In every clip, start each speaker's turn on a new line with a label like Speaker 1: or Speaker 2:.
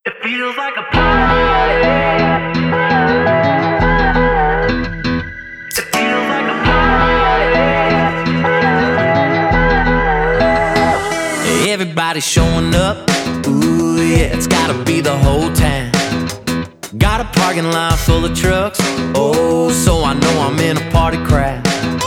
Speaker 1: It feels like a party. It feels like a party.
Speaker 2: Everybody's showing up. Ooh, yeah, it's gotta be the whole town. Got a parking lot full of trucks. Oh, so I know I'm in a party crowd.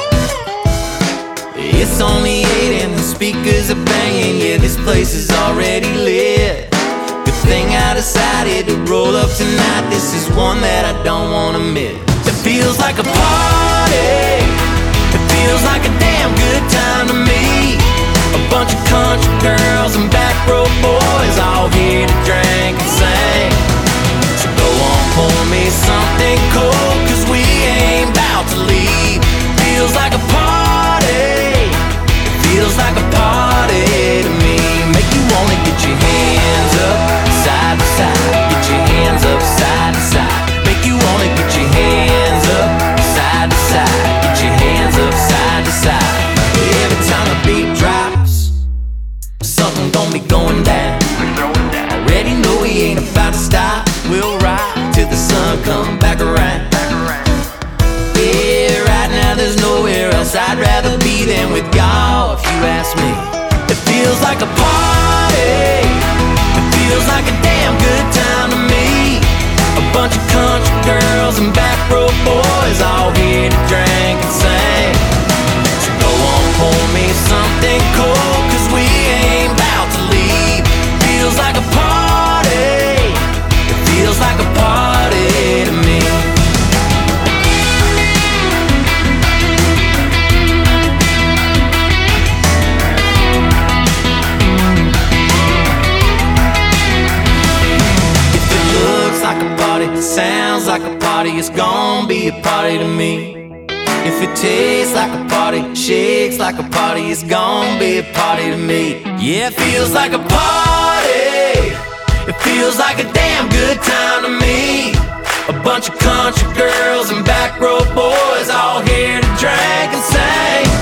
Speaker 2: It's only 8 and the speakers are banging. Yeah, this place is already lit. Good thing I decided to roll up tonight. This is one that I don't wanna miss. It feels like a party. It feels like a damn good time to me. A bunch of country girls and back row boys all here to drink and sing. So go on, pour me something cold, 'cause we ain't about to leave. Feels like a party. It feels like a party to me. Make you wanna get your hands up side to side. Get your hands up side to side. Make you wanna get your hands up side to side. Get your hands up side to side. Every time the beat drops, something gon' be going down. Already know we ain't about to stop. We'll ride till the sun come back around. Yeah, right now there's nowhere else I'd rather be than with y'all, if you ask me. It feels like a party. It feels like a damn good time to me. A bunch of country girls and back row boys all here to drink and sing. So go on, pour me something cold, 'cause we ain't about to leave. Feels like a party. It feels like a party to me. If it looks like a party, sounds like a party, it's gon' be a party to me. If it tastes like a party, shakes like a party, it's gon' be a party to me. Yeah, it feels like a party. It feels like a damn good time to me. A bunch of country girls and back row boys all here to drink and sing.